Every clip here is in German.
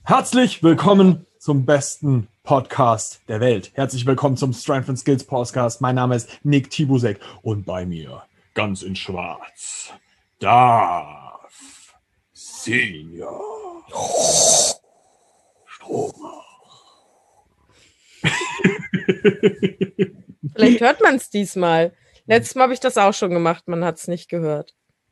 Herzlich willkommen zum besten Podcast der Welt. Herzlich willkommen zum Strength and Skills Podcast. Mein Name ist Nick Tibusek und bei mir, ganz in schwarz, Darth Senior Stromer. Vielleicht hört man es diesmal. Letztes Mal habe ich das auch schon gemacht, man hat es nicht gehört.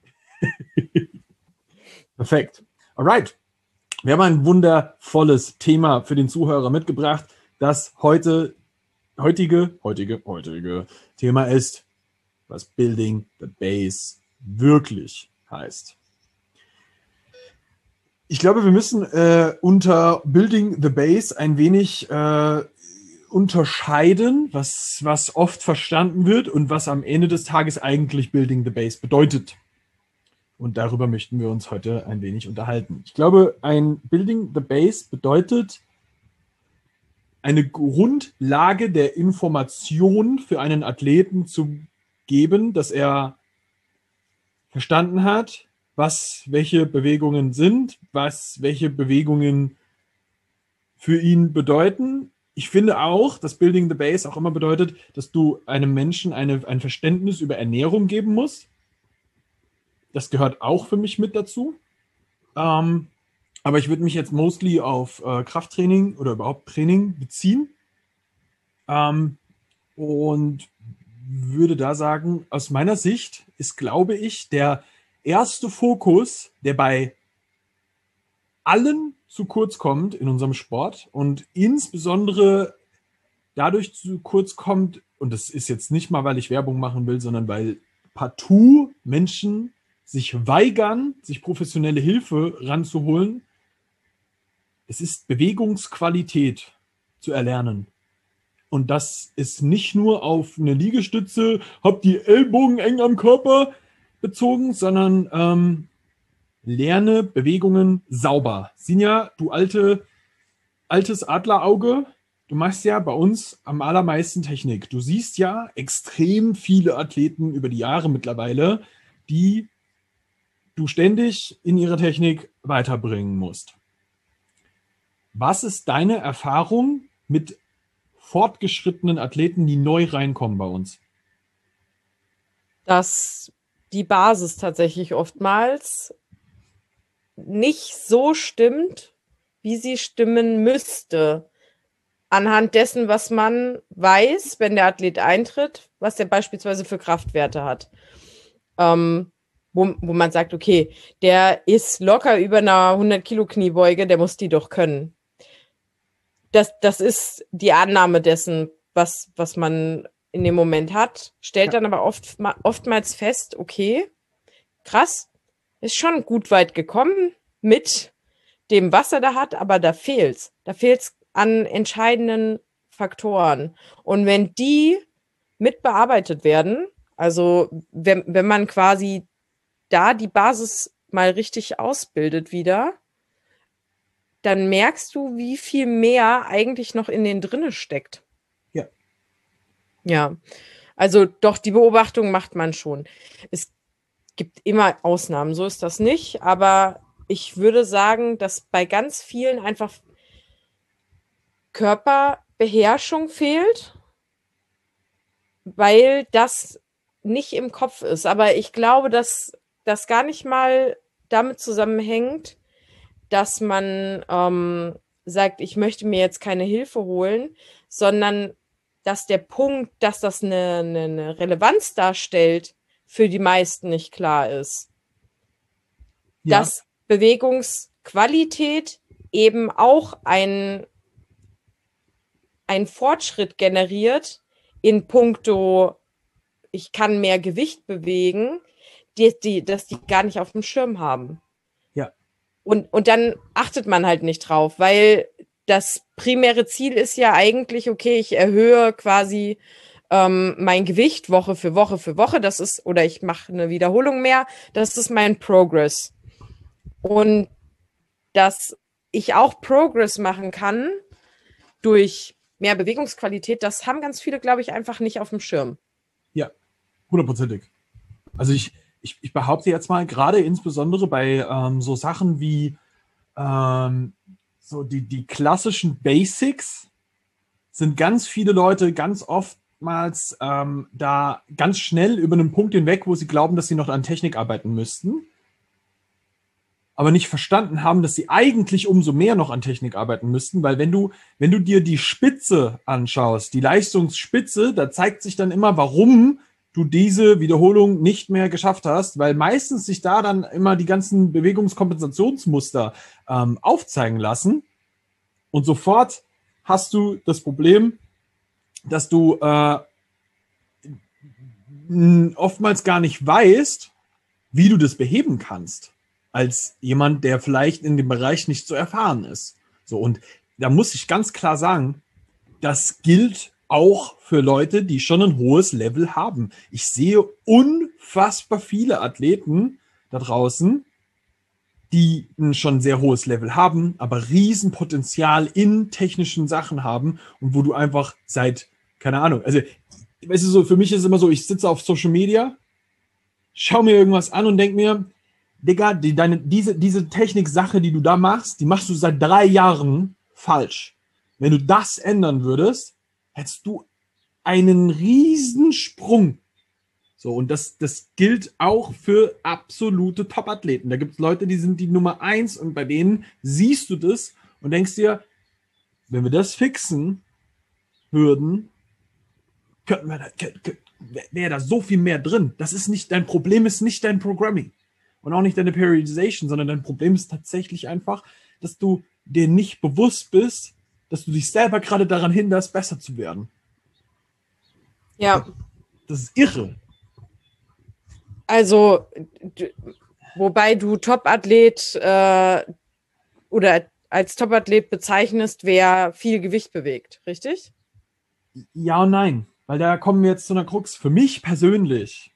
Perfekt. Alright. Wir haben ein wundervolles Thema für den Zuhörer mitgebracht. Das heutige Thema ist, was Building the Base wirklich heißt. Ich glaube, wir müssen unter Building the Base ein wenig unterscheiden, was oft verstanden wird und was am Ende des Tages eigentlich Building the Base bedeutet. Und darüber möchten wir uns heute ein wenig unterhalten. Ich glaube, ein Building the Base bedeutet eine Grundlage der Information für einen Athleten zu geben, dass er verstanden hat, welche Bewegungen sind, welche Bewegungen für ihn bedeuten. Ich finde auch, dass Building the Base auch immer bedeutet, dass du einem Menschen ein Verständnis über Ernährung geben musst. Das gehört auch für mich mit dazu. Aber ich würde mich jetzt mostly auf Krafttraining oder überhaupt Training beziehen. Und würde da sagen, aus meiner Sicht ist, glaube ich, der erste Fokus, der bei allen zu kurz kommt in unserem Sport und insbesondere dadurch zu kurz kommt, und das ist jetzt nicht mal, weil ich Werbung machen will, sondern weil partout Menschen sich weigern, sich professionelle Hilfe ranzuholen. Es ist Bewegungsqualität zu erlernen. Und das ist nicht nur auf eine Liegestütze, hab die Ellbogen eng am Körper bezogen, sondern lerne Bewegungen sauber. Sinja, du altes Adlerauge, du machst ja bei uns am allermeisten Technik. Du siehst ja extrem viele Athleten über die Jahre mittlerweile, die du ständig in ihrer Technik weiterbringen musst. Was ist deine Erfahrung mit fortgeschrittenen Athleten, die neu reinkommen bei uns? Dass die Basis tatsächlich oftmals nicht so stimmt, wie sie stimmen müsste. Anhand dessen, was man weiß, wenn der Athlet eintritt, was der beispielsweise für Kraftwerte hat. Wo man sagt, okay, der ist locker über einer 100 Kilo Kniebeuge, der muss die doch können. Das ist die Annahme dessen, was man in dem Moment hat, stellt dann aber oftmals fest, okay, krass, ist schon gut weit gekommen mit dem, was er da hat, aber da fehlt's. Da fehlt's an entscheidenden Faktoren. Und wenn die mit bearbeitet werden, also wenn man quasi da die Basis mal richtig ausbildet wieder, dann merkst du, wie viel mehr eigentlich noch in den drinne steckt. Ja. Ja, also doch, die Beobachtung macht man schon. Es gibt immer Ausnahmen, so ist das nicht, aber ich würde sagen, dass bei ganz vielen einfach Körperbeherrschung fehlt, weil das nicht im Kopf ist. Aber ich glaube, dass das gar nicht mal damit zusammenhängt, dass man sagt, ich möchte mir jetzt keine Hilfe holen, sondern dass der Punkt, dass das eine Relevanz darstellt, für die meisten nicht klar ist. Ja. Dass Bewegungsqualität eben auch ein Fortschritt generiert in puncto, ich kann mehr Gewicht bewegen, dass die gar nicht auf dem Schirm haben. Ja. Und dann achtet man halt nicht drauf, weil das primäre Ziel ist ja eigentlich, okay, ich erhöhe quasi mein Gewicht Woche für Woche für Woche, das ist, oder ich mache eine Wiederholung mehr, das ist mein Progress. Und dass ich auch Progress machen kann durch mehr Bewegungsqualität, das haben ganz viele, glaube ich, einfach nicht auf dem Schirm. Ja, 100%. Also ich behaupte jetzt mal, gerade insbesondere bei so Sachen wie so die klassischen Basics sind ganz viele Leute ganz oftmals da ganz schnell über einen Punkt hinweg, wo sie glauben, dass sie noch an Technik arbeiten müssten, aber nicht verstanden haben, dass sie eigentlich umso mehr noch an Technik arbeiten müssten, weil wenn du dir die Spitze anschaust, die Leistungsspitze, da zeigt sich dann immer, warum du diese Wiederholung nicht mehr geschafft hast, weil meistens sich da dann immer die ganzen Bewegungskompensationsmuster aufzeigen lassen und sofort hast du das Problem, dass du oftmals gar nicht weißt, wie du das beheben kannst, als jemand, der vielleicht in dem Bereich nicht so erfahren ist. So, und da muss ich ganz klar sagen, das gilt auch für Leute, die schon ein hohes Level haben. Ich sehe unfassbar viele Athleten da draußen, die ein schon sehr hohes Level haben, aber Riesenpotenzial in technischen Sachen haben und wo du einfach seit, keine Ahnung, also, weißt du, so, für mich ist es immer so, ich sitze auf Social Media, schau mir irgendwas an und denke mir, Digga, diese Technik-Sache, die du da machst, die machst du seit 3 Jahren falsch. Wenn du das ändern würdest, hättest du einen Riesensprung. So, und das gilt auch für absolute Top-Athleten. Da gibt es Leute, die sind die Nummer 1 und bei denen siehst du das und denkst dir, wenn wir das fixen würden, wäre da so viel mehr drin. Das ist nicht, dein Problem ist nicht dein Programming und auch nicht deine Periodization, sondern dein Problem ist tatsächlich einfach, dass du dir nicht bewusst bist, dass du dich selber gerade daran hinderst, besser zu werden. Ja. Das ist irre. Also, wobei du Top-Athlet oder als Top-Athlet bezeichnest, wer viel Gewicht bewegt, richtig? Ja und nein, weil da kommen wir jetzt zu einer Krux. Für mich persönlich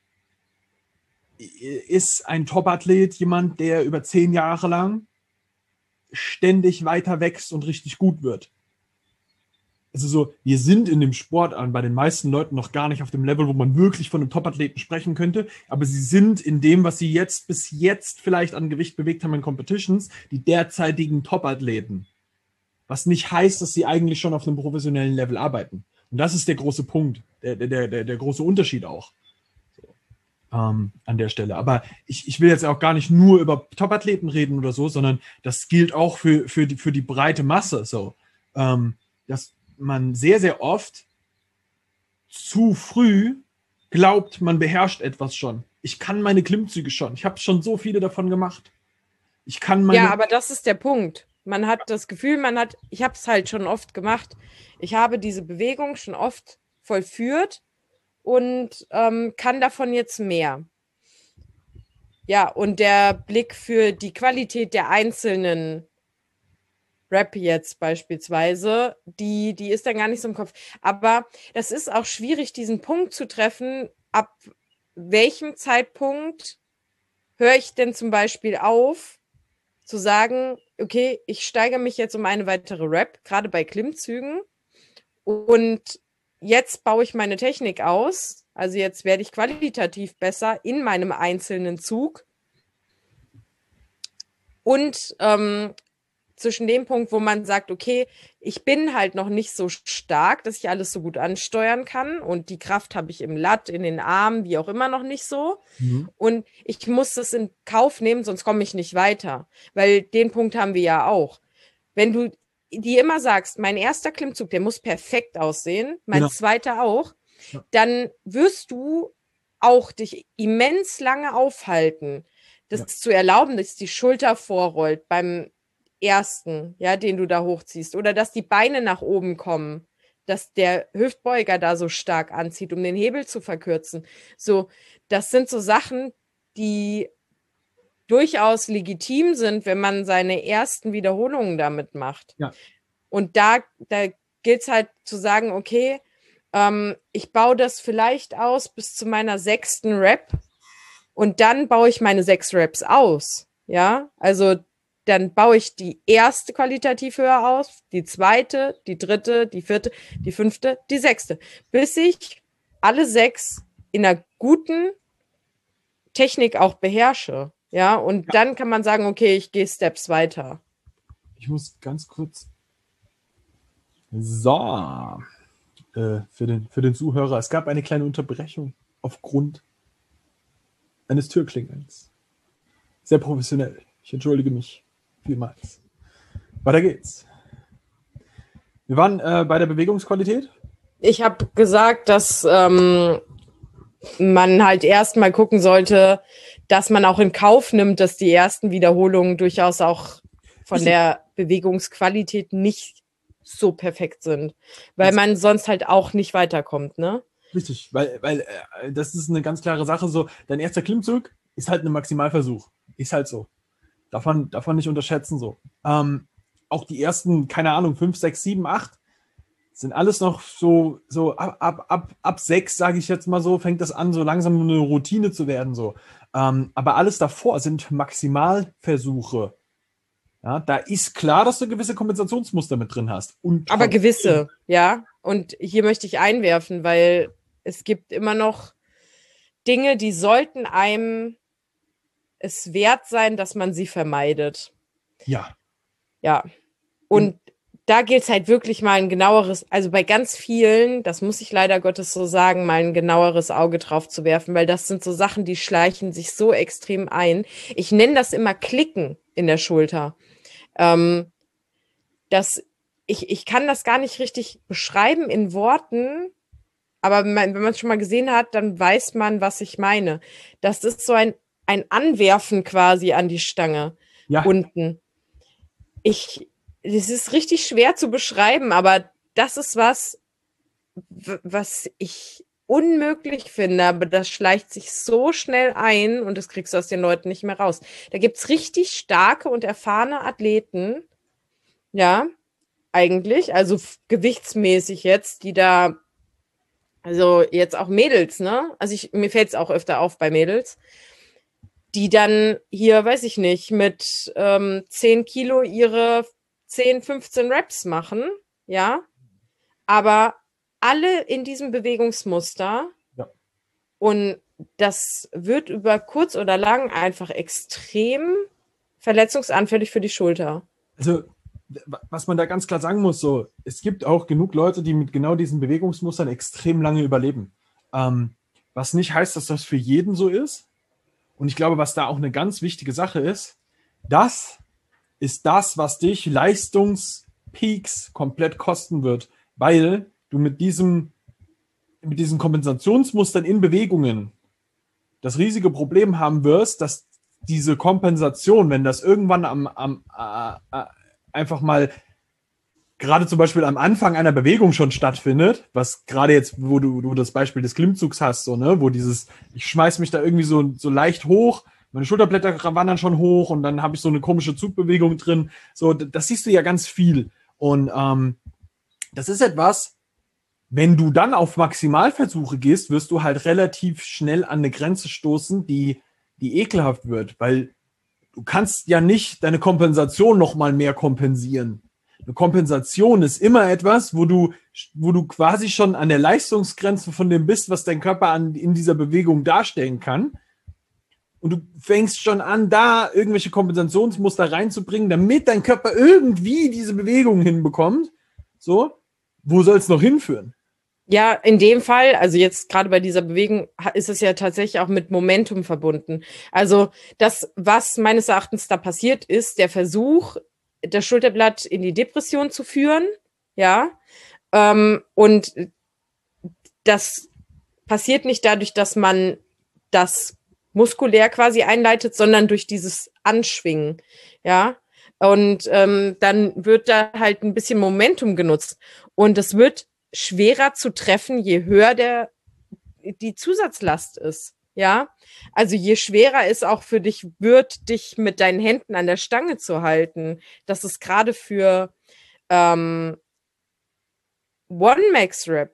ist ein Top-Athlet jemand, der über 10 Jahre lang ständig weiter wächst und richtig gut wird. Also so, wir sind in dem Sport bei den meisten Leuten noch gar nicht auf dem Level, wo man wirklich von einem Top-Athleten sprechen könnte, aber sie sind in dem, was sie bis jetzt vielleicht an Gewicht bewegt haben in Competitions, die derzeitigen Top-Athleten. Was nicht heißt, dass sie eigentlich schon auf einem professionellen Level arbeiten. Und das ist der große Punkt, der große Unterschied auch an der Stelle. Aber ich will jetzt auch gar nicht nur über Top-Athleten reden oder so, sondern das gilt auch für die breite Masse. So, dass man sehr, sehr oft zu früh glaubt, man beherrscht etwas schon. Ich kann meine Klimmzüge schon. Ich habe schon so viele davon gemacht. Ja, aber das ist der Punkt. Man hat das Gefühl, ich habe es halt schon oft gemacht. Ich habe diese Bewegung schon oft vollführt und kann davon jetzt mehr. Ja, und der Blick für die Qualität der einzelnen Rap jetzt beispielsweise, die ist dann gar nicht so im Kopf. Aber das ist auch schwierig, diesen Punkt zu treffen, ab welchem Zeitpunkt höre ich denn zum Beispiel auf, zu sagen, okay, ich steigere mich jetzt um eine weitere Rep, gerade bei Klimmzügen, und jetzt baue ich meine Technik aus, also jetzt werde ich qualitativ besser in meinem einzelnen Zug. Und zwischen dem Punkt, wo man sagt, okay, ich bin halt noch nicht so stark, dass ich alles so gut ansteuern kann und die Kraft habe ich im Lat, in den Armen, wie auch immer noch nicht so. Mhm. Und ich muss das in Kauf nehmen, sonst komme ich nicht weiter. Weil den Punkt haben wir ja auch. Wenn du dir immer sagst, mein erster Klimmzug, der muss perfekt aussehen, mein zweiter auch, dann wirst du auch dich immens lange aufhalten, das zu erlauben, dass die Schulter vorrollt beim ersten, ja, den du da hochziehst, oder dass die Beine nach oben kommen, dass der Hüftbeuger da so stark anzieht, um den Hebel zu verkürzen. So, das sind so Sachen, die durchaus legitim sind, wenn man seine ersten Wiederholungen damit macht. Ja. Und da gilt es halt zu sagen, okay, ich baue das vielleicht aus bis zu meiner 6. Rep und dann baue ich meine 6 Reps aus. Ja, also dann baue ich die erste qualitativ höher aus, die zweite, die dritte, die vierte, die fünfte, die 6. Bis ich alle 6 in einer guten Technik auch beherrsche. Ja, und dann kann man sagen, okay, ich gehe Steps weiter. Ich muss ganz kurz. So. Für den Zuhörer. Es gab eine kleine Unterbrechung aufgrund eines Türklingelns. Sehr professionell. Ich entschuldige mich vielmals. Weiter geht's. Wir waren bei der Bewegungsqualität. Ich habe gesagt, dass man halt erstmal gucken sollte, dass man auch in Kauf nimmt, dass die ersten Wiederholungen durchaus auch von der Bewegungsqualität nicht so perfekt sind, weil man sonst halt auch nicht weiterkommt, ne? Richtig, weil das ist eine ganz klare Sache. So, dein erster Klimmzug ist halt ein Maximalversuch. Ist halt so. Darf man nicht unterschätzen so. Auch die ersten, keine Ahnung, 5, 6, 7, 8 sind alles noch so ab 6, sage ich jetzt mal so, fängt das an, so langsam eine Routine zu werden. So. Aber alles davor sind Maximalversuche. Ja, da ist klar, dass du gewisse Kompensationsmuster mit drin hast. Aber gewisse, ja. Und hier möchte ich einwerfen, weil es gibt immer noch Dinge, die sollten einem es wert sein, dass man sie vermeidet. Ja. Ja. Und da gilt es halt wirklich mal ein genaueres, also bei ganz vielen, das muss ich leider Gottes so sagen, mal ein genaueres Auge drauf zu werfen, weil das sind so Sachen, die schleichen sich so extrem ein. Ich nenne das immer Klicken in der Schulter. Ich kann das gar nicht richtig beschreiben in Worten, aber wenn man es schon mal gesehen hat, dann weiß man, was ich meine. Das ist so ein Anwerfen quasi an die Stange unten. Es ist richtig schwer zu beschreiben, aber das ist was ich unmöglich finde, aber das schleicht sich so schnell ein und das kriegst du aus den Leuten nicht mehr raus. Da gibt's richtig starke und erfahrene Athleten, ja, eigentlich, also gewichtsmäßig jetzt, die da, also jetzt auch Mädels, ne? Also mir fällt es auch öfter auf bei Mädels, die dann hier, weiß ich nicht, mit 10 Kilo ihre 10, 15 Reps machen, ja, aber alle in diesem Bewegungsmuster und das wird über kurz oder lang einfach extrem verletzungsanfällig für die Schulter. Also, was man da ganz klar sagen muss, so, es gibt auch genug Leute, die mit genau diesen Bewegungsmustern extrem lange überleben. Was nicht heißt, dass das für jeden so ist. Und ich glaube, was da auch eine ganz wichtige Sache ist, das ist das, was dich Leistungspeaks komplett kosten wird, weil du mit diesen Kompensationsmustern in Bewegungen das riesige Problem haben wirst, dass diese Kompensation, wenn das irgendwann einfach mal gerade zum Beispiel am Anfang einer Bewegung schon stattfindet, was gerade jetzt, wo du das Beispiel des Klimmzugs hast, so, ne, wo ich schmeiß mich da irgendwie so leicht hoch, meine Schulterblätter wandern schon hoch und dann habe ich so eine komische Zugbewegung drin. So, das siehst du ja ganz viel. Und das ist etwas, wenn du dann auf Maximalversuche gehst, wirst du halt relativ schnell an eine Grenze stoßen, die ekelhaft wird, weil du kannst ja nicht deine Kompensation noch mal mehr kompensieren. Eine Kompensation ist immer etwas, wo du quasi schon an der Leistungsgrenze von dem bist, was dein Körper in dieser Bewegung darstellen kann. Und du fängst schon an, da irgendwelche Kompensationsmuster reinzubringen, damit dein Körper irgendwie diese Bewegung hinbekommt. So, wo soll es noch hinführen? Ja, in dem Fall, also jetzt gerade bei dieser Bewegung, ist es ja tatsächlich auch mit Momentum verbunden. Also das, was meines Erachtens da passiert, ist der Versuch, das Schulterblatt in die Depression zu führen, ja, und das passiert nicht dadurch, dass man das muskulär quasi einleitet, sondern durch dieses Anschwingen, ja. Und dann wird da halt ein bisschen Momentum genutzt. Und es wird schwerer zu treffen, je höher die Zusatzlast ist. Ja, also je schwerer es auch für dich wird, dich mit deinen Händen an der Stange zu halten. Das ist gerade für One-Max-Rep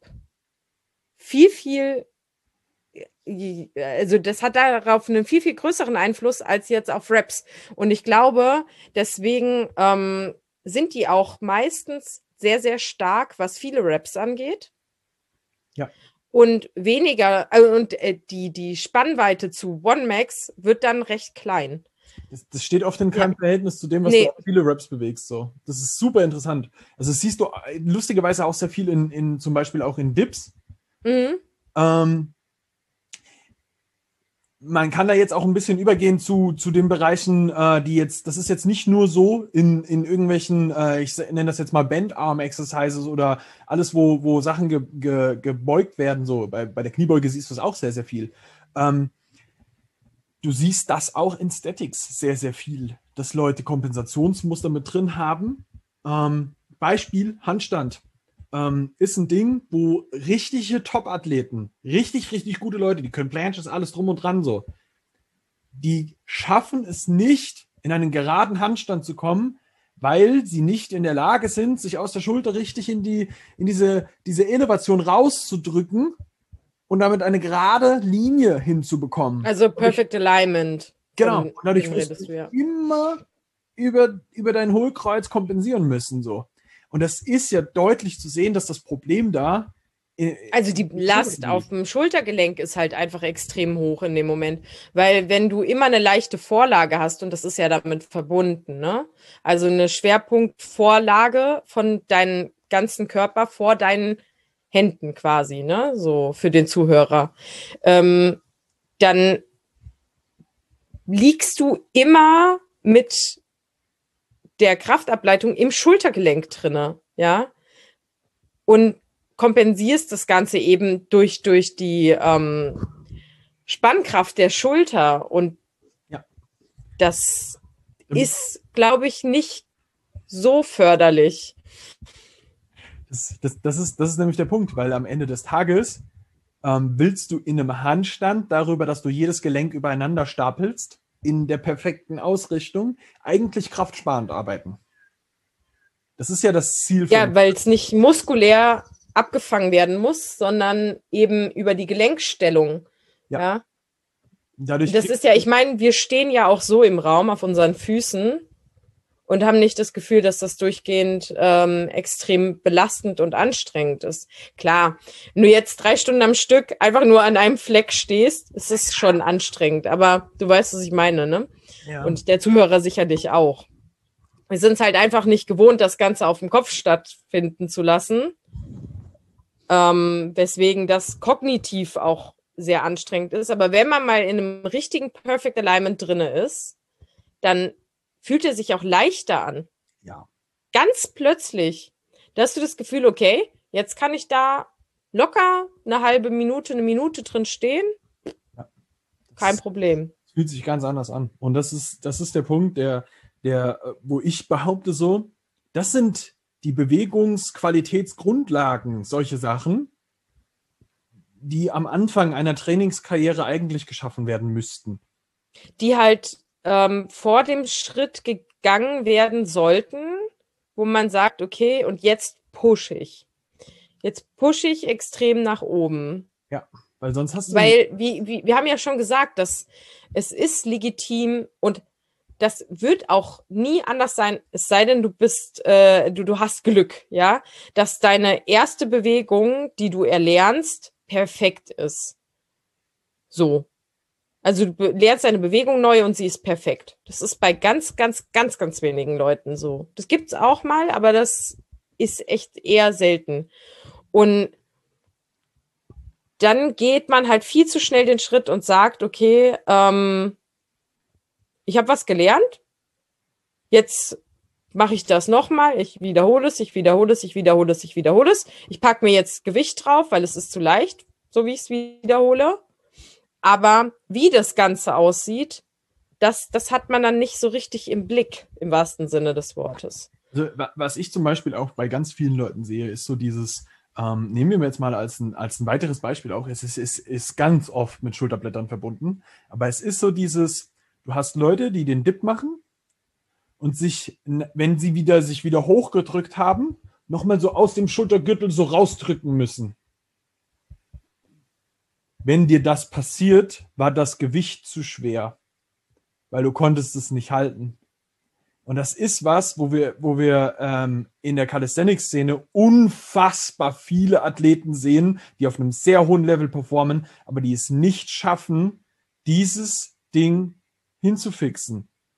viel, also das hat darauf einen viel größeren Einfluss als jetzt auf Reps. Und ich glaube, deswegen sind die auch meistens sehr, sehr stark, was viele Reps angeht. Ja. Und weniger, die Spannweite zu One Max wird dann recht klein. Das steht oft in keinem Verhältnis zu dem, was du auf viele Reps bewegst. So. Das ist super interessant. Also das siehst du lustigerweise auch sehr viel in zum Beispiel auch in Dips. Mhm. Man kann da jetzt auch ein bisschen übergehen zu den Bereichen, die jetzt, das ist jetzt nicht nur so in irgendwelchen, ich nenne das jetzt mal Band-Arm-Exercises oder alles, wo Sachen gebeugt werden, so bei der Kniebeuge siehst du es auch sehr, sehr viel. Du siehst das auch in Statics sehr, sehr viel, dass Leute Kompensationsmuster mit drin haben. Beispiel Handstand. Ist ein Ding, wo richtige Top-Athleten, richtig, richtig gute Leute, die können Planches, alles drum und dran so, die schaffen es nicht, in einen geraden Handstand zu kommen, weil sie nicht in der Lage sind, sich aus der Schulter richtig in diese Innovation rauszudrücken und damit eine gerade Linie hinzubekommen. Also Perfect Alignment. Genau. Und dadurch wirst du immer über dein Hohlkreuz kompensieren müssen. So. Und das ist ja deutlich zu sehen, dass das Problem da. Also die Last auf dem Schultergelenk ist halt einfach extrem hoch in dem Moment. Weil wenn du immer eine leichte Vorlage hast, und das ist ja damit verbunden, ne? Also eine Schwerpunktvorlage von deinem ganzen Körper vor deinen Händen quasi, ne? So für den Zuhörer. Dann liegst du immer mit der Kraftableitung im Schultergelenk drinne, ja? Und kompensierst das Ganze eben durch die Spannkraft der Schulter. Und das ist, glaube ich, nicht so förderlich. Das ist nämlich der Punkt, weil am Ende des Tages willst du in einem Handstand darüber, dass du jedes Gelenk übereinander stapelst, in der perfekten Ausrichtung, eigentlich kraftsparend arbeiten. Das ist ja das Ziel. Ja, weil es nicht muskulär abgefangen werden muss, sondern eben über die Gelenkstellung. Ja. Dadurch das ist ja, ich meine, wir stehen ja auch so im Raum auf unseren Füßen und haben nicht das Gefühl, dass das durchgehend extrem belastend und anstrengend ist. Klar, wenn du jetzt 3 Stunden am Stück einfach nur an einem Fleck stehst, ist es schon anstrengend. Aber du weißt, was ich meine, ne? Ja. Und der Zuhörer sicherlich auch. Wir sind es halt einfach nicht gewohnt, das Ganze auf dem Kopf stattfinden zu lassen. Weswegen das kognitiv auch sehr anstrengend ist. Aber wenn man mal in einem richtigen Perfect Alignment drinne ist, dann fühlt er sich auch leichter an. Ja. Ganz plötzlich. Da hast du das Gefühl, okay, jetzt kann ich da locker eine halbe Minute, eine Minute drin stehen. Ja. Kein Problem. Fühlt sich ganz anders an. Und das ist der Punkt, wo ich behaupte so, das sind die Bewegungsqualitätsgrundlagen, solche Sachen, die am Anfang einer Trainingskarriere eigentlich geschaffen werden müssten. Die halt vor dem Schritt gegangen werden sollten, wo man sagt, okay, und jetzt pushe ich. Jetzt pushe ich extrem nach oben. Ja, weil sonst hast du... Weil, wir haben ja schon gesagt, dass es ist legitim und das wird auch nie anders sein, es sei denn, du bist, du hast Glück, ja, dass deine erste Bewegung, die du erlernst, perfekt ist. So. Also du lernst deine Bewegung neu und sie ist perfekt. Das ist bei ganz, ganz, ganz, ganz wenigen Leuten so. Das gibt's auch mal, aber das ist echt eher selten. Und dann geht man halt viel zu schnell den Schritt und sagt, okay, ich habe was gelernt, jetzt mache ich das nochmal, ich wiederhole es, ich wiederhole es, ich wiederhole es, ich wiederhole es. Ich packe mir jetzt Gewicht drauf, weil es ist zu leicht, so wie ich es wiederhole. Aber wie das Ganze aussieht, das hat man dann nicht so richtig im Blick, im wahrsten Sinne des Wortes. Also, was ich zum Beispiel auch bei ganz vielen Leuten sehe, ist so dieses, nehmen wir jetzt mal als ein weiteres Beispiel auch, es ist ganz oft mit Schulterblättern verbunden, aber es ist so dieses, du hast Leute, die den Dip machen und sich, wenn sie sich wieder hochgedrückt haben, nochmal so aus dem Schultergürtel so rausdrücken müssen. Wenn dir das passiert, war das Gewicht zu schwer, weil du konntest es nicht halten. Und das ist was, wo wir in der Calisthenics-Szene unfassbar viele Athleten sehen, die auf einem sehr hohen Level performen, aber die es nicht schaffen, dieses Ding hinzufixen.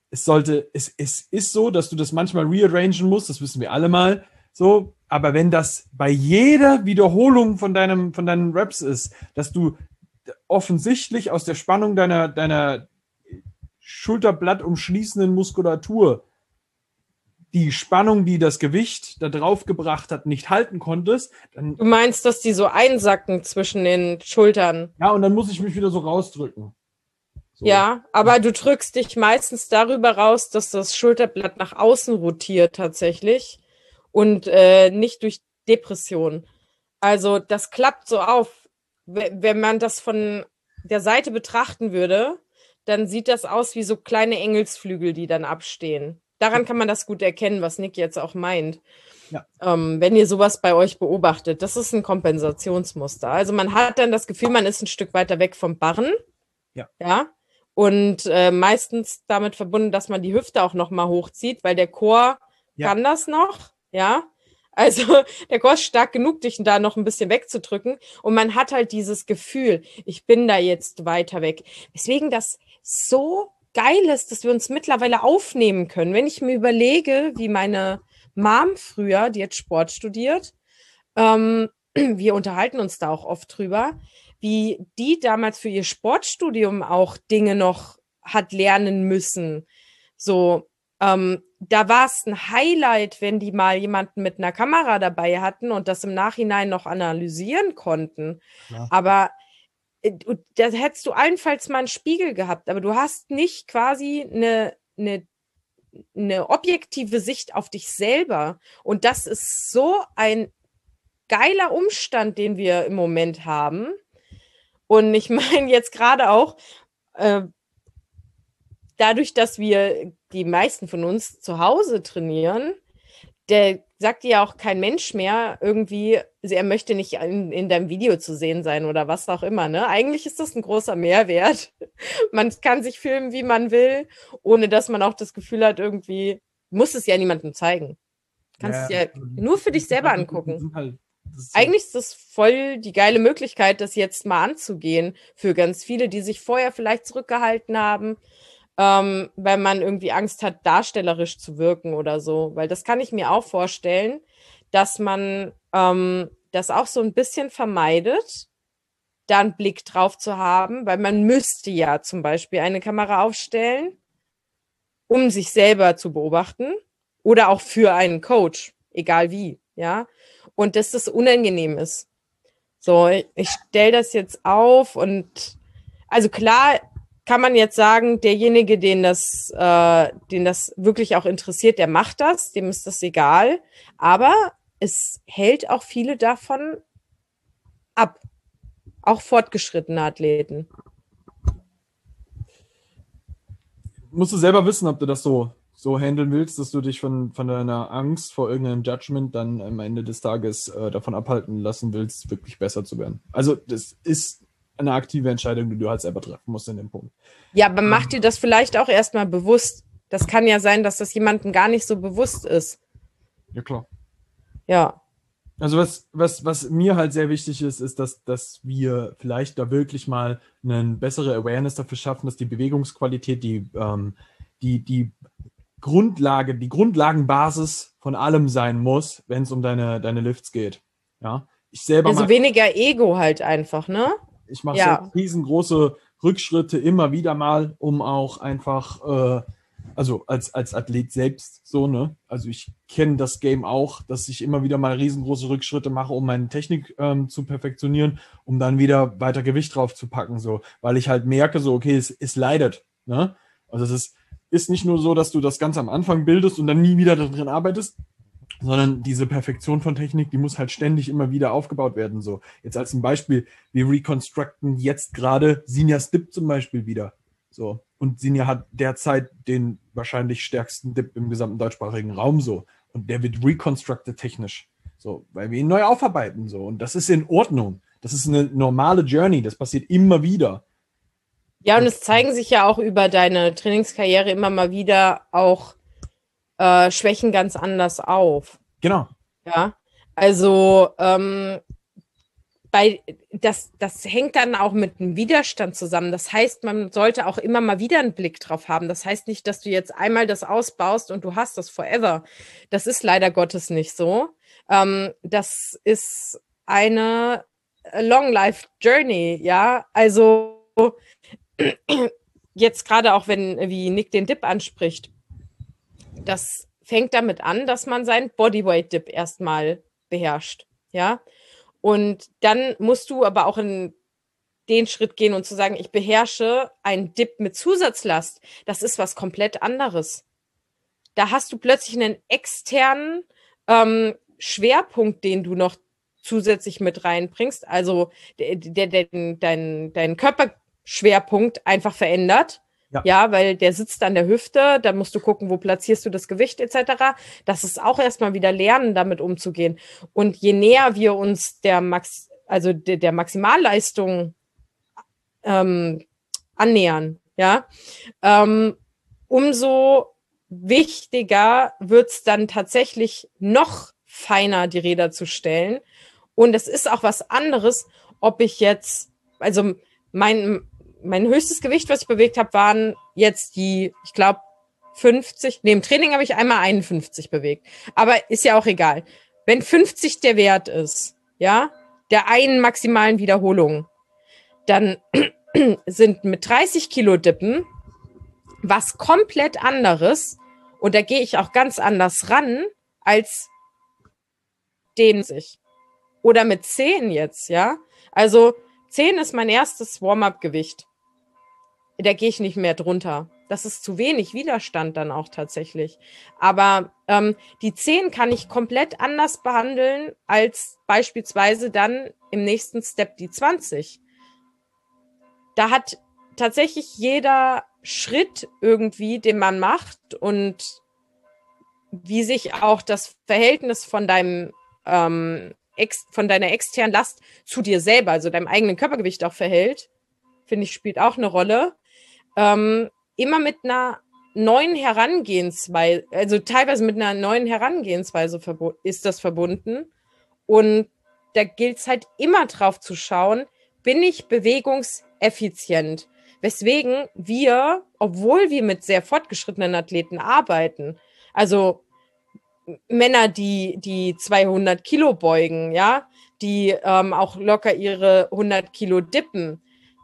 es ist so, dass du das manchmal rearrangen musst, das wissen wir alle mal, so, aber wenn das bei jeder Wiederholung von deinen Reps ist, dass du offensichtlich aus der Spannung deiner Schulterblatt umschließenden Muskulatur die Spannung, die das Gewicht da drauf gebracht hat, nicht halten konntest, dann. Du meinst, dass die so einsacken zwischen den Schultern? Ja, und dann muss ich mich wieder so rausdrücken. So. Ja, aber du drückst dich meistens darüber raus, dass das Schulterblatt nach außen rotiert tatsächlich und nicht durch Depression. Also das klappt so auf. Wenn man das von der Seite betrachten würde, dann sieht das aus wie so kleine Engelsflügel, die dann abstehen. Daran kann man das gut erkennen, was Nick jetzt auch meint. Ja. Wenn ihr sowas bei euch beobachtet, das ist ein Kompensationsmuster. Also man hat dann das Gefühl, man ist ein Stück weiter weg vom Barren. Ja. Und meistens damit verbunden, dass man die Hüfte auch noch mal hochzieht, weil der Chor kann das noch. Ja. Also der Chor ist stark genug, dich da noch ein bisschen wegzudrücken. Und man hat halt dieses Gefühl, ich bin da jetzt weiter weg. Deswegen das so geil ist, dass wir uns mittlerweile aufnehmen können. Wenn ich mir überlege, wie meine Mom früher, die hat Sport studiert, wir unterhalten uns da auch oft drüber, wie die damals für ihr Sportstudium auch Dinge noch hat lernen müssen. So, da war es ein Highlight, wenn die mal jemanden mit einer Kamera dabei hatten und das im Nachhinein noch analysieren konnten. Ja. Aber da hättest du allenfalls mal einen Spiegel gehabt, aber du hast nicht quasi eine objektive Sicht auf dich selber. Und das ist so ein geiler Umstand, den wir im Moment haben. Und ich meine jetzt gerade auch, dadurch, dass wir die meisten von uns zu Hause trainieren, der sagt ja auch kein Mensch mehr irgendwie, er möchte nicht in deinem Video zu sehen sein oder was auch immer, ne? Eigentlich ist das ein großer Mehrwert. Man kann sich filmen, wie man will, ohne dass man auch das Gefühl hat, irgendwie, muss es ja niemandem zeigen. Kannst es ja nur für dich selber angucken. Eigentlich ist das voll die geile Möglichkeit, das jetzt mal anzugehen für ganz viele, die sich vorher vielleicht zurückgehalten haben, weil man irgendwie Angst hat, darstellerisch zu wirken oder so. Weil das kann ich mir auch vorstellen, dass man das auch so ein bisschen vermeidet, da einen Blick drauf zu haben, weil man müsste ja zum Beispiel eine Kamera aufstellen, um sich selber zu beobachten oder auch für einen Coach, egal wie, ja. Und dass das unangenehm ist. So, ich stelle das jetzt auf und also klar kann man jetzt sagen, derjenige, den das wirklich auch interessiert, der macht das, dem ist das egal. Aber es hält auch viele davon ab. Auch fortgeschrittene Athleten. Musst du selber wissen, ob du das so handeln willst, dass du dich von deiner Angst vor irgendeinem Judgment dann am Ende des Tages davon abhalten lassen willst, wirklich besser zu werden. Also das ist eine aktive Entscheidung, die du halt selber treffen musst in dem Punkt. Ja, aber mach dir das vielleicht auch erstmal bewusst. Das kann ja sein, dass das jemandem gar nicht so bewusst ist. Ja, klar. Ja. Also was mir halt sehr wichtig ist, ist, dass wir vielleicht da wirklich mal eine bessere Awareness dafür schaffen, dass die Bewegungsqualität, die Grundlage, die Grundlagenbasis von allem sein muss, wenn es um deine Lifts geht. Ja, ich selber also weniger Ego halt einfach, ne? Ich mache riesengroße Rückschritte immer wieder mal, um auch einfach, also als Athlet selbst so, ne? Also ich kenne das Game auch, dass ich immer wieder mal riesengroße Rückschritte mache, um meine Technik zu perfektionieren, um dann wieder weiter Gewicht drauf zu packen, so, weil ich halt merke, so, okay, es leidet, ne? Also es ist nicht nur so, dass du das ganz am Anfang bildest und dann nie wieder darin arbeitest, sondern diese Perfektion von Technik, die muss halt ständig immer wieder aufgebaut werden. So, jetzt als ein Beispiel, wir reconstructen jetzt gerade Sinjas Dip zum Beispiel wieder. So, und Sinja hat derzeit den wahrscheinlich stärksten Dip im gesamten deutschsprachigen Raum so. Und der wird reconstructed technisch. So, weil wir ihn neu aufarbeiten. So. Und das ist in Ordnung. Das ist eine normale Journey. Das passiert immer wieder. Ja, und es zeigen sich ja auch über deine Trainingskarriere immer mal wieder auch Schwächen ganz anders auf. Genau. Ja, also das hängt dann auch mit einem Widerstand zusammen. Das heißt, man sollte auch immer mal wieder einen Blick drauf haben. Das heißt nicht, dass du jetzt einmal das ausbaust und du hast das forever. Das ist leider Gottes nicht so. Das ist eine Long Life Journey, ja. Also jetzt gerade auch, wie Nick den Dip anspricht, das fängt damit an, dass man seinen Bodyweight Dip erstmal beherrscht, ja. Und dann musst du aber auch in den Schritt gehen und zu sagen, ich beherrsche einen Dip mit Zusatzlast. Das ist was komplett anderes. Da hast du plötzlich einen externen Schwerpunkt, den du noch zusätzlich mit reinbringst. Also dein Körperschwerpunkt einfach verändert. Ja, weil der sitzt an der Hüfte, da musst du gucken, wo platzierst du das Gewicht etc. Das ist auch erstmal wieder lernen, damit umzugehen. Und je näher wir uns der Maximalleistung annähern, ja, umso wichtiger wird es dann tatsächlich noch feiner die Räder zu stellen. Und es ist auch was anderes, ob ich jetzt, also mein höchstes Gewicht, was ich bewegt habe, waren jetzt die, ich glaube, 50. Nee, im Training habe ich einmal 51 bewegt. Aber ist ja auch egal. Wenn 50 der Wert ist, ja, der einen maximalen Wiederholung, dann sind mit 30 Kilo Dippen was komplett anderes. Und da gehe ich auch ganz anders ran als den sich. Oder mit 10 jetzt, ja. Also 10 ist mein erstes Warm-up-Gewicht. Da gehe ich nicht mehr drunter. Das ist zu wenig Widerstand dann auch tatsächlich. Aber die 10 kann ich komplett anders behandeln als beispielsweise dann im nächsten Step die 20. Da hat tatsächlich jeder Schritt irgendwie, den man macht und wie sich auch das Verhältnis von deinem von deiner externen Last zu dir selber, also deinem eigenen Körpergewicht auch verhält, finde ich, spielt auch eine Rolle. Immer mit einer neuen Herangehensweise, also teilweise mit einer neuen Herangehensweise ist das verbunden. Und da gilt es halt immer drauf zu schauen, bin ich bewegungseffizient? Weswegen wir, obwohl wir mit sehr fortgeschrittenen Athleten arbeiten, also Männer, die 200 Kilo beugen, ja, die auch locker ihre 100 Kilo dippen,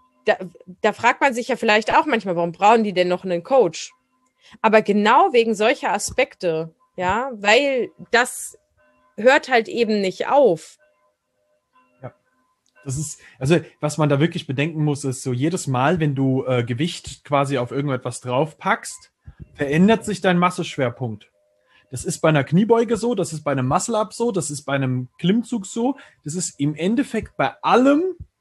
da fragt man sich ja vielleicht auch manchmal, warum brauchen die denn noch einen Coach? Aber genau wegen solcher Aspekte, ja, weil das hört halt eben nicht auf. Ja. Das ist, also was man da wirklich bedenken muss, ist so jedes Mal, wenn du Gewicht quasi auf irgendetwas draufpackst, verändert sich dein Masseschwerpunkt. Das ist bei einer Kniebeuge so, das ist bei einem Muscle-Up so, das ist bei einem Klimmzug so. Das ist im Endeffekt bei allem,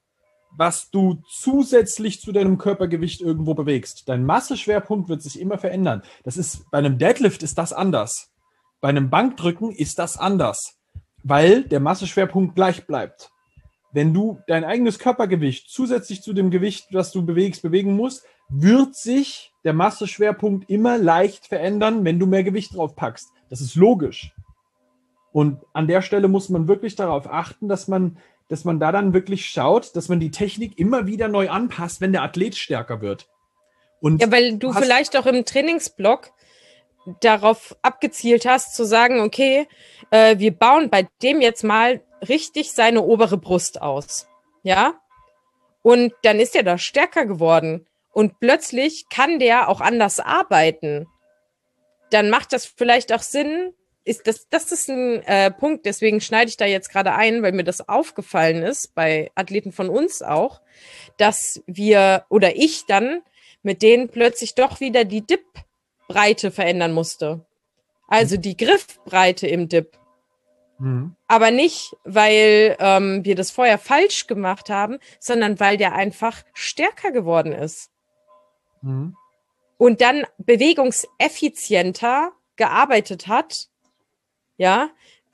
was du zusätzlich zu deinem Körpergewicht irgendwo bewegst. Dein Masseschwerpunkt wird sich immer verändern. Das ist, bei einem Deadlift ist das anders. Bei einem Bankdrücken ist das anders, weil der Masseschwerpunkt gleich bleibt. Wenn du dein eigenes Körpergewicht zusätzlich zu dem Gewicht, das du bewegen musst, wird sich der Masseschwerpunkt immer leicht verändern, wenn du mehr Gewicht drauf packst. Das ist logisch. Und an der Stelle muss man wirklich darauf achten, dass man da dann wirklich schaut, dass man die Technik immer wieder neu anpasst, wenn der Athlet stärker wird. Und ja, weil du vielleicht auch im Trainingsblock darauf abgezielt hast, zu sagen, okay, wir bauen bei dem jetzt mal richtig seine obere Brust aus. Ja? Und dann ist er da stärker geworden. Und plötzlich kann der auch anders arbeiten. Dann macht das vielleicht auch Sinn. Das ist ein Punkt, deswegen schneide ich da jetzt gerade ein, weil mir das aufgefallen ist, bei Athleten von uns auch, dass wir oder ich dann mit denen plötzlich doch wieder die Dip-Breite verändern musste. Also die Griffbreite im Dip. Mhm. Aber nicht, weil wir das vorher falsch gemacht haben, sondern weil der einfach stärker geworden ist. Mhm. Und dann bewegungseffizienter gearbeitet hat, ja,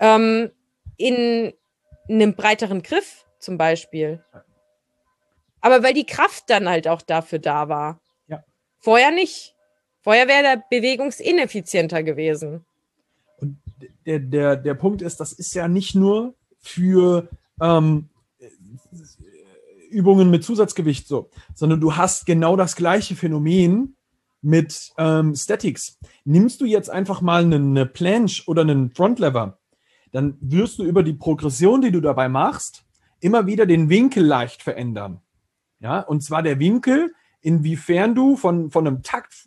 in einem breiteren Griff zum Beispiel. Aber weil die Kraft dann halt auch dafür da war. Ja. Vorher nicht. Vorher wäre der bewegungsineffizienter gewesen. Und der Punkt ist, das ist ja nicht nur für Übungen mit Zusatzgewicht so, sondern du hast genau das gleiche Phänomen mit Statics. Nimmst du jetzt einfach mal eine Planche oder einen Frontlever, dann wirst du über die Progression, die du dabei machst, immer wieder den Winkel leicht verändern. Ja, und zwar der Winkel, inwiefern du von einer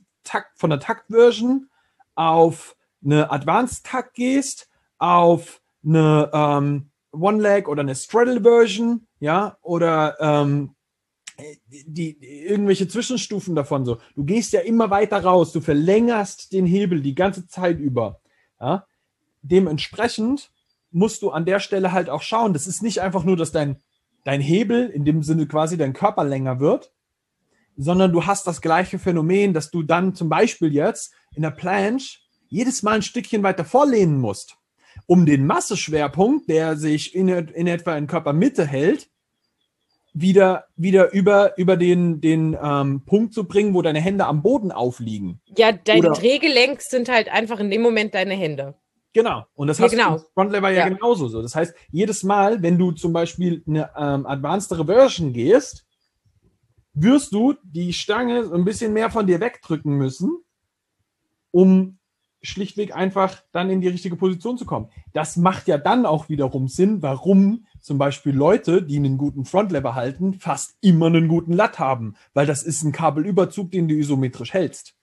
Taktversion auf eine Advanced Takt gehst, auf eine One-Leg oder eine Straddle-Version, ja, oder irgendwelche Zwischenstufen davon so. Du gehst ja immer weiter raus, du verlängerst den Hebel die ganze Zeit über. Ja? Dementsprechend musst du an der Stelle halt auch schauen, das ist nicht einfach nur, dass dein Hebel, in dem Sinne quasi dein Körper länger wird, sondern du hast das gleiche Phänomen, dass du dann zum Beispiel jetzt in der Planche jedes Mal ein Stückchen weiter vorlehnen musst, um den Masseschwerpunkt, der sich in etwa in Körpermitte hält, wieder über den Punkt zu bringen, wo deine Hände am Boden aufliegen. Ja, dein Drehgelenk sind halt einfach in dem Moment deine Hände. Genau. Und das hast du im Frontlever ja genauso so. Das heißt, jedes Mal, wenn du zum Beispiel eine Advanced Reversion gehst, wirst du die Stange so ein bisschen mehr von dir wegdrücken müssen, um schlichtweg einfach dann in die richtige Position zu kommen. Das macht ja dann auch wiederum Sinn, warum zum Beispiel Leute, die einen guten Frontlever halten, fast immer einen guten Lat haben, weil das ist ein Kabelüberzug, den du isometrisch hältst.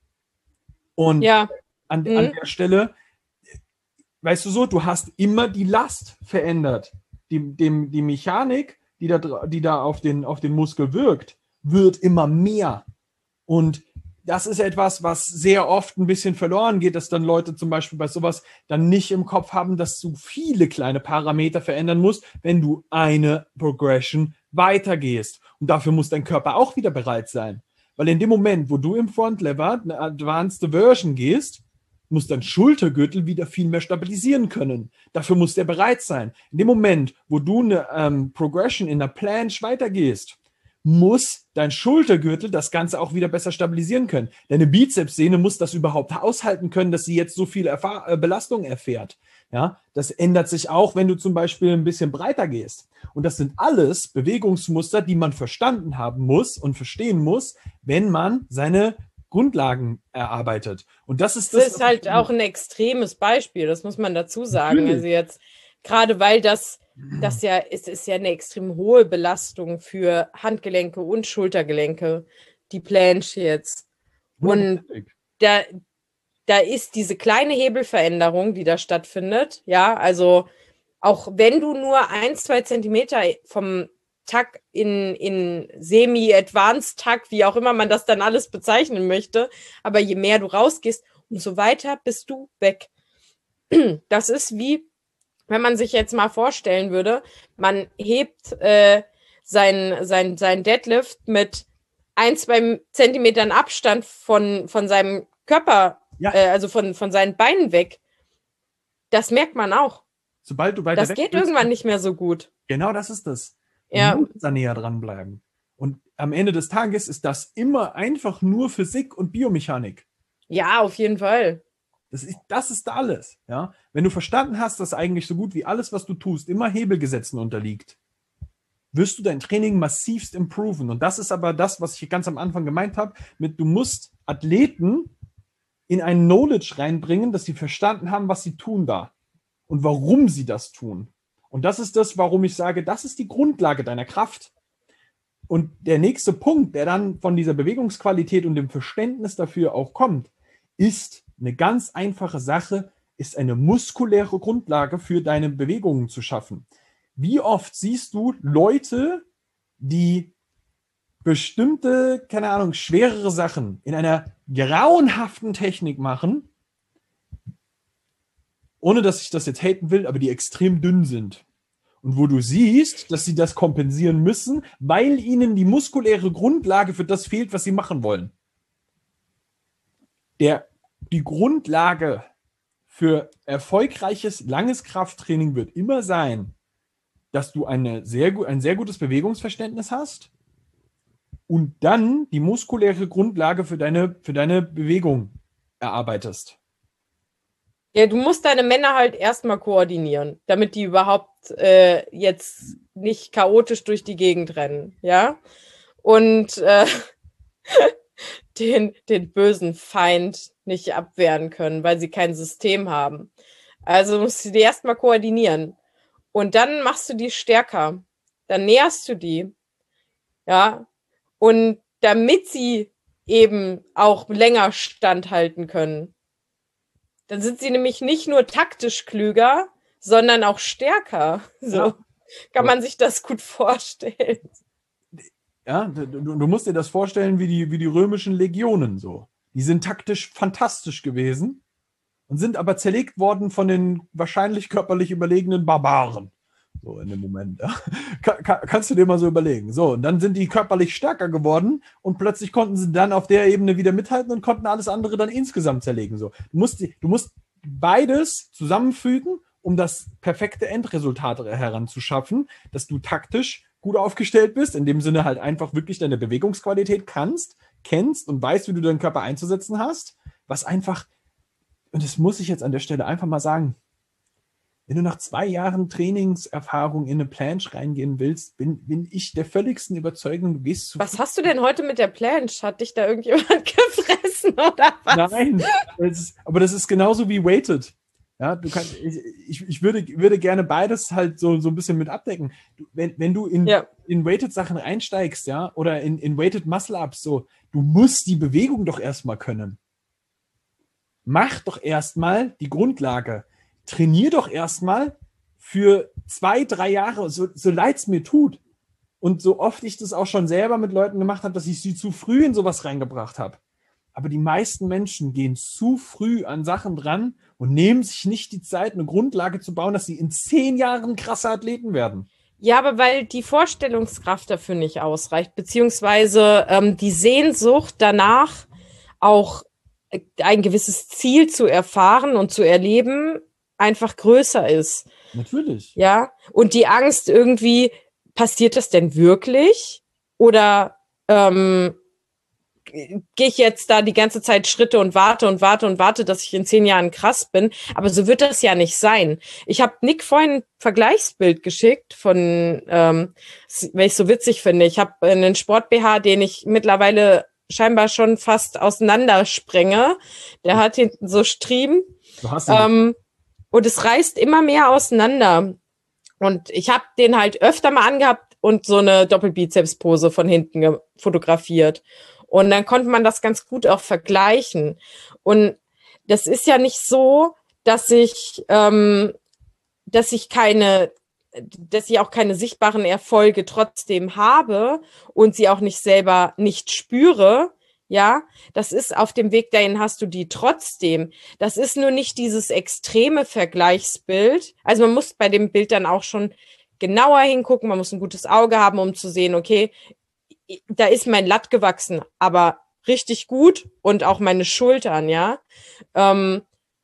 Und an der Stelle, weißt du so, du hast immer die Last verändert. Die Mechanik, die da auf den Muskel wirkt, wird immer mehr. Und das ist etwas, was sehr oft ein bisschen verloren geht, dass dann Leute zum Beispiel bei sowas dann nicht im Kopf haben, dass du viele kleine Parameter verändern musst, wenn du eine Progression weitergehst. Und dafür muss dein Körper auch wieder bereit sein. Weil in dem Moment, wo du im Frontlever eine Advanced Version gehst, muss dein Schultergürtel wieder viel mehr stabilisieren können. Dafür muss der bereit sein. In dem Moment, wo du eine Progression in der Planche weitergehst, muss dein Schultergürtel das Ganze auch wieder besser stabilisieren können. Deine Bizepssehne muss das überhaupt aushalten können, dass sie jetzt so viel Belastung erfährt. Ja, das ändert sich auch, wenn du zum Beispiel ein bisschen breiter gehst. Und das sind alles Bewegungsmuster, die man verstanden haben muss und verstehen muss, wenn man seine Grundlagen erarbeitet. Und das ist halt auch ein extremes Beispiel, das muss man dazu sagen. Natürlich. Also jetzt, gerade weil es ist ja eine extrem hohe Belastung für Handgelenke und Schultergelenke, die Planche jetzt. Und da ist diese kleine Hebelveränderung, die da stattfindet, ja, also auch wenn du nur 1-2 Zentimeter vom Takt in Semi-Advanced-Takt, wie auch immer man das dann alles bezeichnen möchte, aber je mehr du rausgehst, umso weiter bist du weg. Das ist wie, wenn man sich jetzt mal vorstellen würde, man hebt sein Deadlift mit 1-2 Zentimetern Abstand von seinem Körper, also von seinen Beinen weg. Das merkt man auch. Sobald du weiter das geht irgendwann nicht mehr so gut. Genau, das ist das. Du musst da näher dranbleiben. Und am Ende des Tages ist das immer einfach nur Physik und Biomechanik. Ja, auf jeden Fall. Das ist alles. Ja? Wenn du verstanden hast, dass eigentlich so gut wie alles, was du tust, immer Hebelgesetzen unterliegt, wirst du dein Training massivst improven. Und das ist aber das, was ich ganz am Anfang gemeint habe, du musst Athleten in ein Knowledge reinbringen, dass sie verstanden haben, was sie tun da und warum sie das tun. Und das ist das, warum ich sage, das ist die Grundlage deiner Kraft. Und der nächste Punkt, der dann von dieser Bewegungsqualität und dem Verständnis dafür auch kommt, ist eine ganz einfache Sache, ist eine muskuläre Grundlage für deine Bewegungen zu schaffen. Wie oft siehst du Leute, die bestimmte, keine Ahnung, schwerere Sachen in einer grauenhaften Technik machen, ohne dass ich das jetzt haten will, aber die extrem dünn sind. Und wo du siehst, dass sie das kompensieren müssen, weil ihnen die muskuläre Grundlage für das fehlt, was sie machen wollen. Die Grundlage für erfolgreiches, langes Krafttraining wird immer sein, dass du ein sehr gutes Bewegungsverständnis hast und dann die muskuläre Grundlage für deine Bewegung erarbeitest. Ja, du musst deine Männer halt erstmal koordinieren, damit die überhaupt jetzt nicht chaotisch durch die Gegend rennen, ja? Und den bösen Feind nicht abwehren können, weil sie kein System haben. Also musst du die erstmal koordinieren. Und dann machst du die stärker. Dann näherst du die, ja? Und damit sie eben auch länger standhalten können, dann sind sie nämlich nicht nur taktisch klüger, sondern auch stärker. So Ja. kann man sich das gut vorstellen. Ja, du musst dir das vorstellen wie die römischen Legionen so. Die sind taktisch fantastisch gewesen und sind aber zerlegt worden von den wahrscheinlich körperlich überlegenen Barbaren. So in dem Moment. Ja. Kannst du dir mal so überlegen. So, und dann sind die körperlich stärker geworden und plötzlich konnten sie dann auf der Ebene wieder mithalten und konnten alles andere dann insgesamt zerlegen. So. Du musst beides zusammenfügen, um das perfekte Endresultat heranzuschaffen, dass du taktisch gut aufgestellt bist, in dem Sinne halt einfach wirklich deine Bewegungsqualität kennst und weißt, wie du deinen Körper einzusetzen hast, was einfach, und das muss ich jetzt an der Stelle einfach mal sagen, wenn du nach 2 Jahren Trainingserfahrung in eine Planche reingehen willst, bin ich der völligsten Überzeugung, du gehst zu. Was hast du denn heute mit der Planche? Hat dich da irgendjemand gefressen oder was? Nein, aber das ist genauso wie Weighted. Ja, ich würde gerne beides halt so ein bisschen mit abdecken. Wenn du in Weighted-Sachen einsteigst, ja, oder in Weighted Muscle-Ups, so, du musst die Bewegung doch erstmal können. Mach doch erstmal die Grundlage. Trainier doch erstmal für 2, 3 Jahre, so leid es mir tut. Und so oft ich das auch schon selber mit Leuten gemacht habe, dass ich sie zu früh in sowas reingebracht habe. Aber die meisten Menschen gehen zu früh an Sachen dran und nehmen sich nicht die Zeit, eine Grundlage zu bauen, dass sie in 10 Jahren krasse Athleten werden. Ja, aber weil die Vorstellungskraft dafür nicht ausreicht, beziehungsweise die Sehnsucht danach, auch ein gewisses Ziel zu erfahren und zu erleben, einfach größer ist. Natürlich. Ja, und die Angst irgendwie, passiert das denn wirklich? Oder gehe ich jetzt da die ganze Zeit Schritte und warte, dass ich in 10 Jahren krass bin. Aber so wird das ja nicht sein. Ich habe Nick vorhin ein Vergleichsbild geschickt von, weil ich so witzig finde. Ich habe einen Sport-BH, den ich mittlerweile scheinbar schon fast auseinandersprenge. Der hat hinten so Striemen. Du hast ihn. Und es reißt immer mehr auseinander. Und ich habe den halt öfter mal angehabt und so eine Doppelbizeps-Pose von hinten fotografiert. Und dann konnte man das ganz gut auch vergleichen. Und das ist ja nicht so, dass ich auch keine sichtbaren Erfolge trotzdem habe und sie auch nicht selber nicht spüre. Ja, das ist auf dem Weg dahin hast du die trotzdem. Das ist nur nicht dieses extreme Vergleichsbild. Also man muss bei dem Bild dann auch schon genauer hingucken. Man muss ein gutes Auge haben, um zu sehen, okay, da ist mein Latt gewachsen, aber richtig gut und auch meine Schultern, ja. Da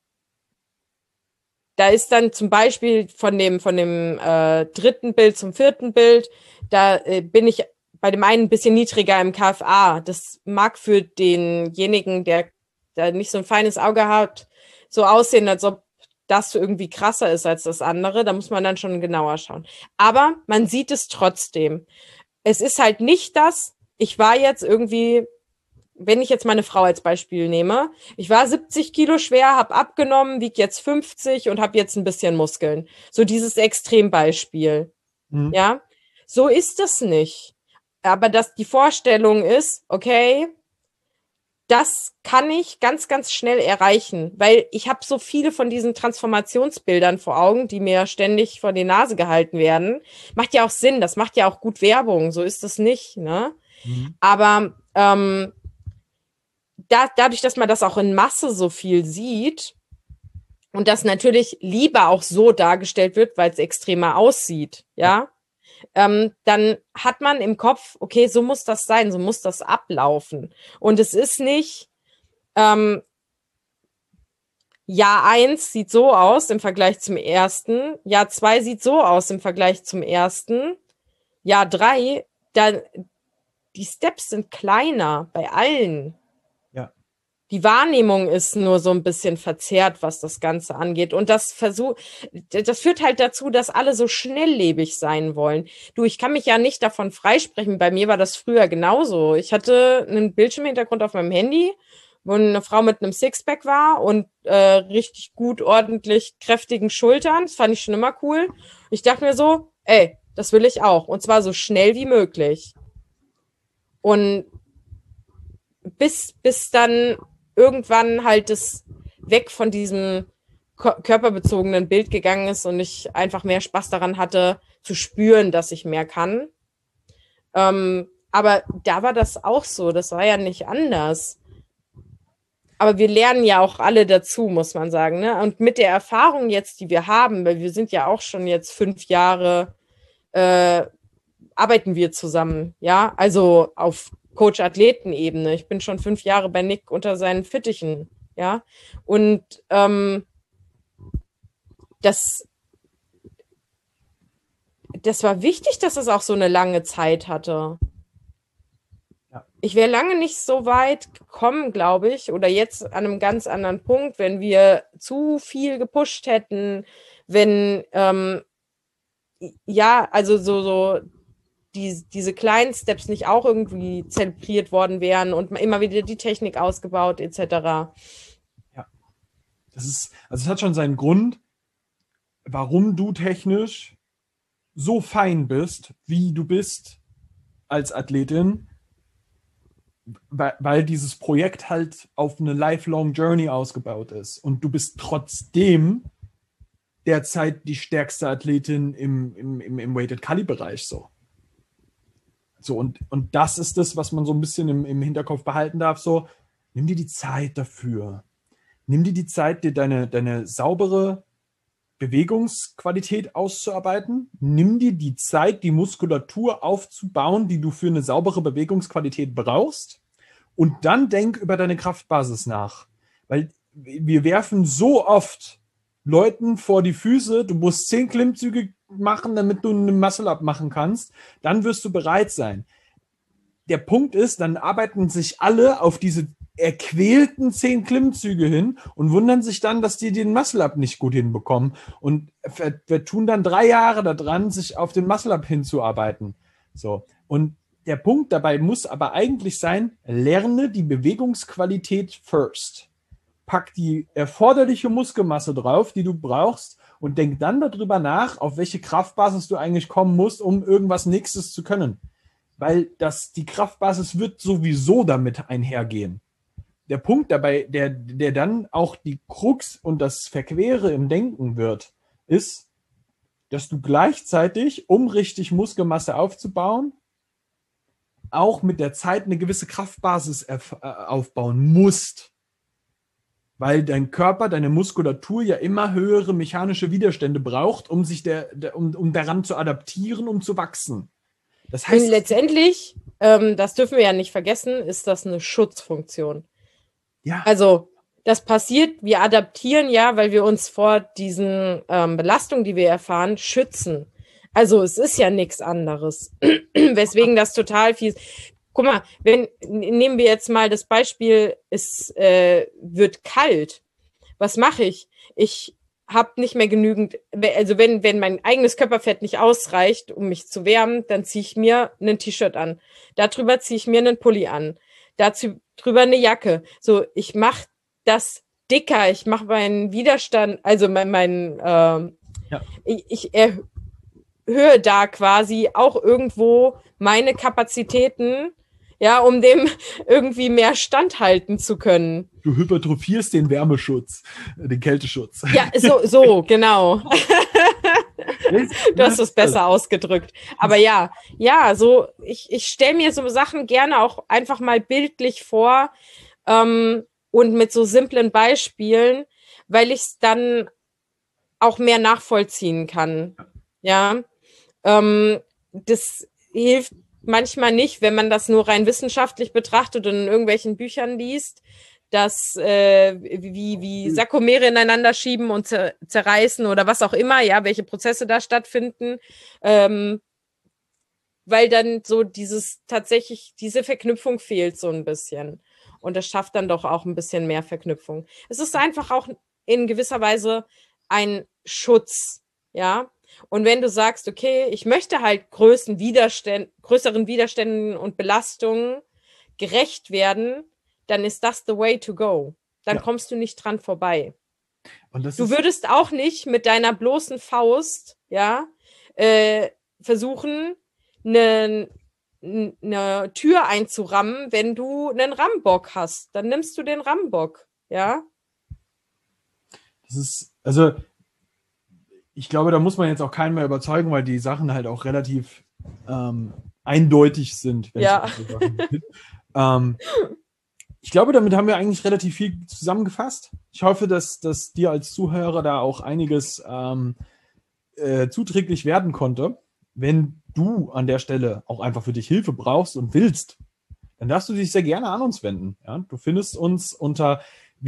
ist dann zum Beispiel von dem dritten Bild zum vierten Bild, da bin ich bei dem einen ein bisschen niedriger im KFA. Das mag für denjenigen, der nicht so ein feines Auge hat, so aussehen, als ob das irgendwie krasser ist als das andere. Da muss man dann schon genauer schauen. Aber man sieht es trotzdem. Es ist halt nicht das, ich war jetzt irgendwie, wenn ich jetzt meine Frau als Beispiel nehme, ich war 70 Kilo schwer, habe abgenommen, wiege jetzt 50 und habe jetzt ein bisschen Muskeln. So dieses Extrembeispiel. Mhm. Ja, so ist es nicht. Aber dass die Vorstellung ist, okay, das kann ich ganz, ganz schnell erreichen, weil ich habe so viele von diesen Transformationsbildern vor Augen, die mir ständig vor die Nase gehalten werden. Macht ja auch Sinn, das macht ja auch gut Werbung, so ist es nicht, ne? Mhm. Aber dadurch, dass man das auch in Masse so viel sieht und das natürlich lieber auch so dargestellt wird, weil es extremer aussieht, ja, dann hat man im Kopf, okay, so muss das sein, so muss das ablaufen. Und es ist nicht, Jahr 1 sieht so aus im Vergleich zum ersten, Jahr 2 sieht so aus im Vergleich zum ersten, Jahr 3, dann die Steps sind kleiner bei allen. Ja. Die Wahrnehmung ist nur so ein bisschen verzerrt, was das Ganze angeht. Und das führt halt dazu, dass alle so schnelllebig sein wollen. Du, ich kann mich ja nicht davon freisprechen. Bei mir war das früher genauso. Ich hatte einen Bildschirmhintergrund auf meinem Handy, wo eine Frau mit einem Sixpack war und richtig gut, ordentlich kräftigen Schultern. Das fand ich schon immer cool. Ich dachte mir so, ey, das will ich auch. Und zwar so schnell wie möglich. Und bis dann irgendwann halt das weg von diesem körperbezogenen Bild gegangen ist und ich einfach mehr Spaß daran hatte, zu spüren, dass ich mehr kann. Aber da war das auch so. Das war ja nicht anders. Aber wir lernen ja auch alle dazu, muss man sagen. Ne? Und mit der Erfahrung jetzt, die wir haben, weil wir sind ja auch schon jetzt 5 Jahre, arbeiten wir zusammen. Ja, also auf Coach-Athleten-Ebene. Ich bin schon 5 Jahre bei Nick unter seinen Fittichen. Ja, und das war wichtig, dass es auch so eine lange Zeit hatte. Ja. Ich wäre lange nicht so weit gekommen, glaube ich, oder jetzt an einem ganz anderen Punkt, wenn wir zu viel gepusht hätten, wenn, ja, also so diese kleinen Steps nicht auch irgendwie zelebriert worden wären und immer wieder die Technik ausgebaut, etc. Ja. Also es hat schon seinen Grund, warum du technisch so fein bist, wie du bist als Athletin, weil dieses Projekt halt auf eine lifelong Journey ausgebaut ist. Und du bist trotzdem derzeit die stärkste Athletin im Weighted Kali-Bereich so. So, und das ist das, was man so ein bisschen im Hinterkopf behalten darf. So, nimm dir die Zeit dafür. Nimm dir die Zeit, dir deine saubere Bewegungsqualität auszuarbeiten. Nimm dir die Zeit, die Muskulatur aufzubauen, die du für eine saubere Bewegungsqualität brauchst. Und dann denk über deine Kraftbasis nach. Weil wir werfen so oft Leuten vor die Füße, du musst 10 Klimmzüge machen, damit du eine Muscle-Up machen kannst. Dann wirst du bereit sein. Der Punkt ist, dann arbeiten sich alle auf diese erquälten 10 Klimmzüge hin und wundern sich dann, dass die den Muscle-Up nicht gut hinbekommen und tun dann 3 Jahre daran, sich auf den Muscle-Up hinzuarbeiten. So. Und der Punkt dabei muss aber eigentlich sein, lerne die Bewegungsqualität first. Pack die erforderliche Muskelmasse drauf, die du brauchst und denk dann darüber nach, auf welche Kraftbasis du eigentlich kommen musst, um irgendwas Nächstes zu können. Weil die Kraftbasis wird sowieso damit einhergehen. Der Punkt dabei, der dann auch die Krux und das Verquere im Denken wird, ist, dass du gleichzeitig, um richtig Muskelmasse aufzubauen, auch mit der Zeit eine gewisse Kraftbasis aufbauen musst. Weil dein Körper, deine Muskulatur ja immer höhere mechanische Widerstände braucht, um sich um daran zu adaptieren, um zu wachsen. Das heißt, und letztendlich, das dürfen wir ja nicht vergessen, ist das eine Schutzfunktion. Ja. Also das passiert, wir adaptieren ja, weil wir uns vor diesen Belastungen, die wir erfahren, schützen. Also es ist ja nichts anderes. Weswegen das total viel... Guck mal, nehmen wir jetzt mal das Beispiel, es wird kalt. Was mache ich? Ich habe nicht mehr genügend, also wenn mein eigenes Körperfett nicht ausreicht, um mich zu wärmen, dann ziehe ich mir ein T-Shirt an. Darüber ziehe ich mir einen Pulli an. Dazu drüber eine Jacke. So, ich mache das dicker, ich mache meinen Widerstand, also ich erhöhe da quasi auch irgendwo meine Kapazitäten, ja, um dem irgendwie mehr standhalten zu können. Du hypertrophierst den Wärmeschutz, den Kälteschutz. Ja, so, genau. Du hast es besser ausgedrückt. Aber ja, so, ich stelle mir so Sachen gerne auch einfach mal bildlich vor und mit so simplen Beispielen, weil ich es dann auch mehr nachvollziehen kann. Ja, das hilft manchmal nicht, wenn man das nur rein wissenschaftlich betrachtet und in irgendwelchen Büchern liest, dass wie Sarkomere ineinander schieben und zerreißen oder was auch immer, ja, welche Prozesse da stattfinden. Wenn weil dann so diese Verknüpfung fehlt so ein bisschen. Und das schafft dann doch auch ein bisschen mehr Verknüpfung. Es ist einfach auch in gewisser Weise ein Schutz, ja. Und wenn du sagst, okay, ich möchte halt größeren Widerständen und Belastungen gerecht werden, dann ist das the way to go. Dann kommst du nicht dran vorbei. Und du würdest auch nicht mit deiner bloßen Faust, versuchen, eine Tür einzurammen, wenn du einen Rambock hast. Dann nimmst du den Rambock, ja. Das ist, also, ich glaube, da muss man jetzt auch keinen mehr überzeugen, weil die Sachen halt auch relativ eindeutig sind. Wenn Ja. Ich glaube, damit haben wir eigentlich relativ viel zusammengefasst. Ich hoffe, dass dir als Zuhörer da auch einiges zuträglich werden konnte. Wenn du an der Stelle auch einfach für dich Hilfe brauchst und willst, dann darfst du dich sehr gerne an uns wenden. Ja? Du findest uns unter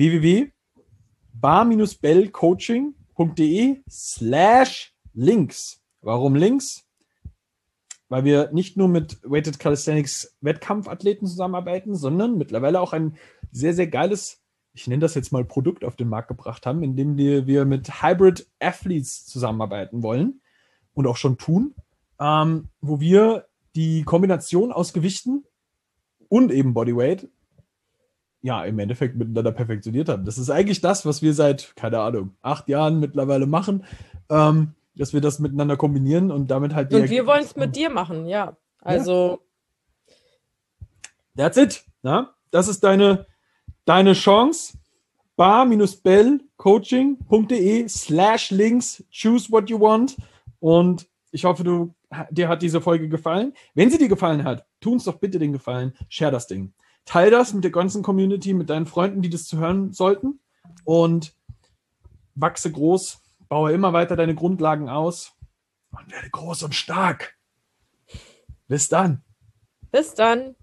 www.bar-bellcoaching.de/links. Warum Links? Weil wir nicht nur mit Weighted Calisthenics Wettkampfathleten zusammenarbeiten, sondern mittlerweile auch ein sehr, sehr geiles, ich nenne das jetzt mal Produkt auf den Markt gebracht haben, in dem wir mit Hybrid Athletes zusammenarbeiten wollen und auch schon tun, wo wir die Kombination aus Gewichten und eben Bodyweight im Endeffekt miteinander perfektioniert haben. Das ist eigentlich das, was wir seit, keine Ahnung, 8 Jahren mittlerweile machen, dass wir das miteinander kombinieren und damit halt... Und wir wollen es mit dir machen, ja. Also... That's it. Na? Das ist deine Chance. bar-bellcoaching.de/links. Choose what you want. Und ich hoffe, dir hat diese Folge gefallen. Wenn sie dir gefallen hat, tu uns doch bitte den Gefallen. Share das Ding. Teil das mit der ganzen Community, mit deinen Freunden, die das zu hören sollten. Und wachse groß. Baue immer weiter deine Grundlagen aus und werde groß und stark. Bis dann. Bis dann.